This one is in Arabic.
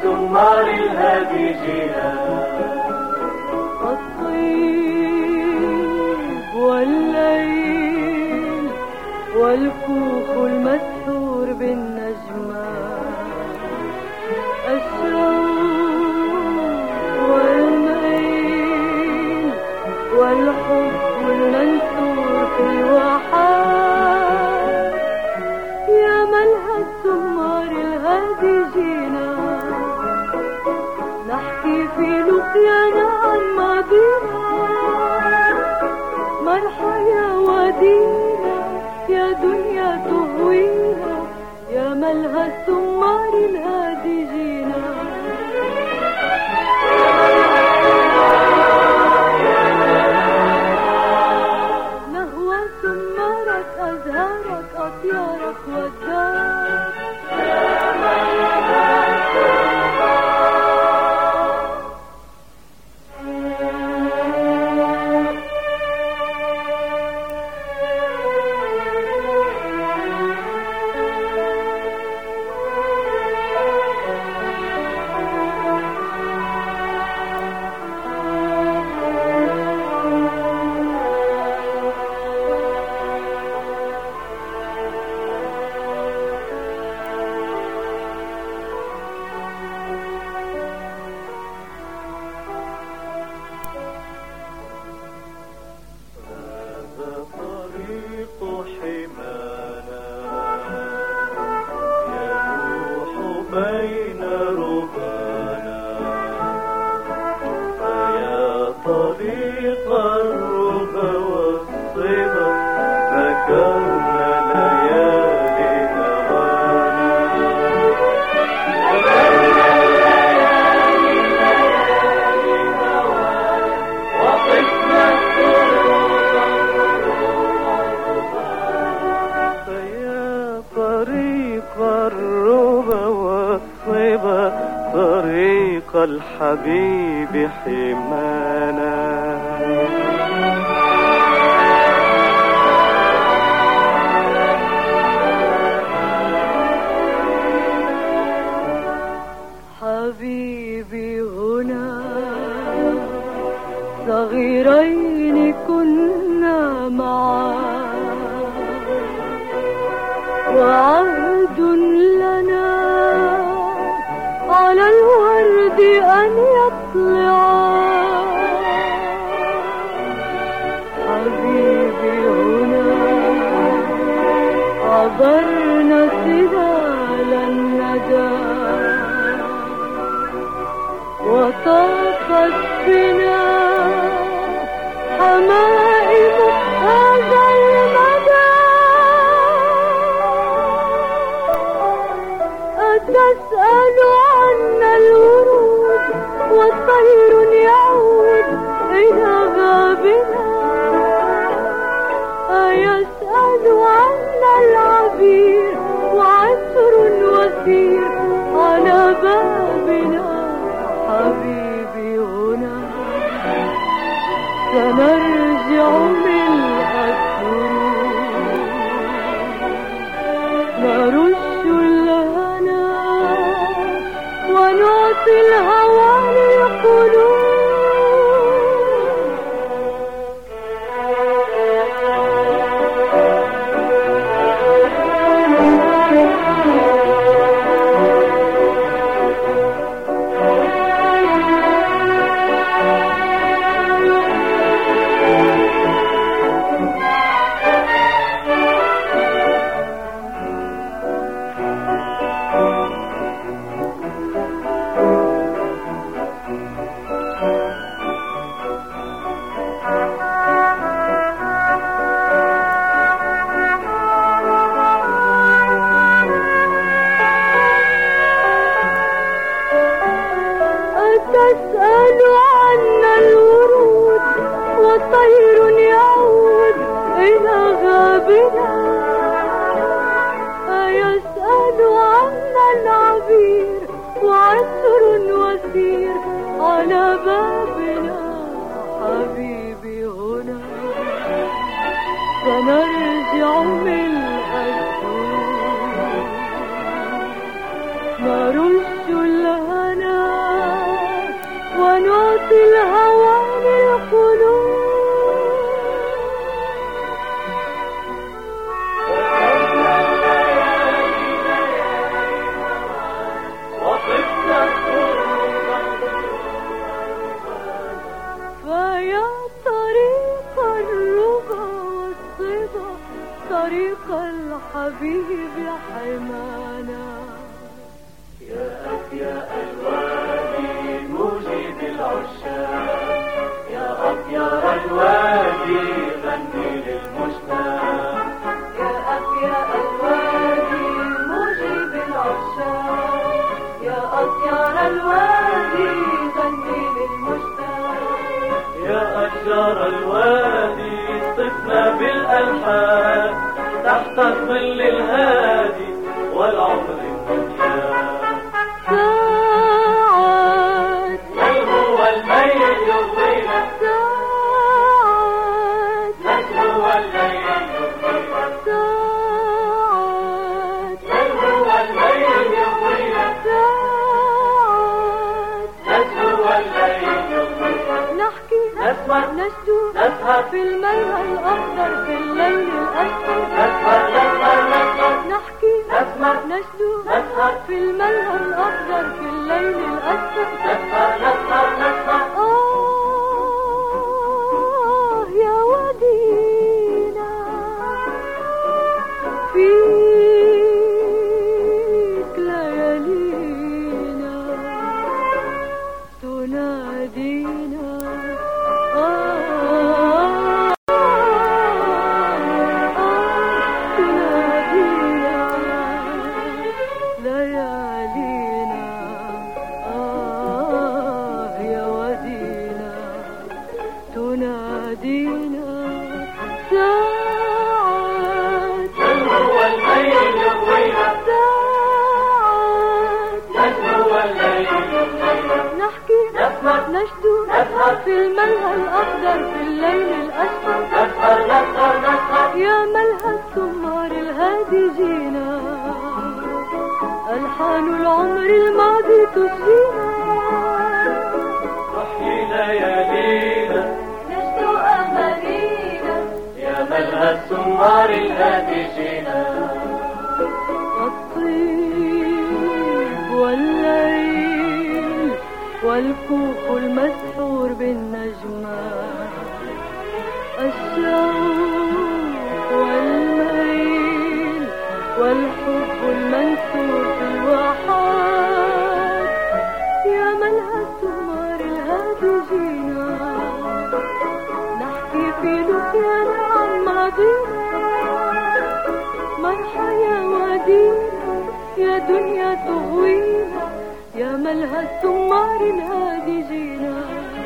السمار الهادي جينا. الطيب والليل والكوخ المسحور بالنجمات، الشوق والميل والحب المنثور في الواحات. يا ملهى السمار الهادي جينا، نحكي في لقيانا عن ماضينا. مرحى يا وادينا يا دنيا تهوينا، يا ملهى السمار الهادي جينا. نهوى سمارك أزهارك أطيارك والدار، يا ملهى بين ربانا. فيا طريق الربا والصبا ذكرنا ليالي هوانا. وقفنا فيا طريق الربا والصبا طريق الحبيب حمانا. حبيبي هنا صغيرين كنا معا، وعهد لنا على الورد أن يطلع. حبيبي هنا عبرنا سلال الندى، وطافت بنا حمائم هذا المدى. أتسأل عنا الورود وطير يعود إلى غابنا، أيسأل عنا العبير وعطر وثير على بابنا. حبيبي هنا سنرجع ملء الدروب، نرش الهنا ونعطي الهوى للقلوب. الحبيب حمانا. يا أفياء الوادي موجد العشاق، يا أطيار الوادي غني للمشتاق. يا أفياء الوادي موجد العشاق، يا أطيار الوادي غني للمشتاق. يا أشجار الوادي صفنا بالألحان تحت الظل الهادي والعمر المليان. ساعات من هو الليل يضينا، ساعات من هو الليل يضينا، ساعات من هو الليل يضينا، ساعات من هو الليل يضينا. نحكي نسمع نشدو نسهر في الميها الأخضر في الليل الأسود. نسهر نسهر نسهر نحكي نسمع نشدو نسهر في الميها الأخضر في الليل الأسود. نسهر نسهر نسهر. يا ودينا فيك ليالينا تنادينا. تنادينا ليالينا. يا ودينا تنادينا. ساعات من هو الليل يضينا، ساعات من هو الليل يضينا. نحكي نسمع نشدو نسهر في الملهى الأخضر في الليل الأسود. نسهر نسهر نسهر. يا ملهى الثمار الهادي جينا، ألحان العمر الماضي تسجينا. وحي ليالينا نشدو أمانينا، يا ملهى السمار الهادي جينا. الطيب والليل والكوخ المسحور بالنجمات. الشوق والميل والحب المنثور في الواحات. يا ملهى الثمار الهادي جينا، نحكي في لقيانا عن ماضينا. مرحى يا وادينا يا دنيا تغوينا، يا ملهى الثمار الهادي جينا.